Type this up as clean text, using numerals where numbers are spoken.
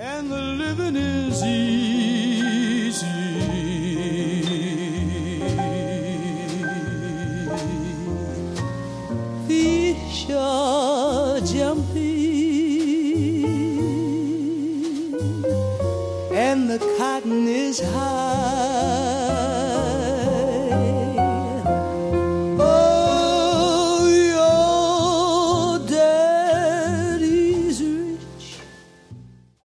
and the living is easy. Fish are jumping and the cotton is high.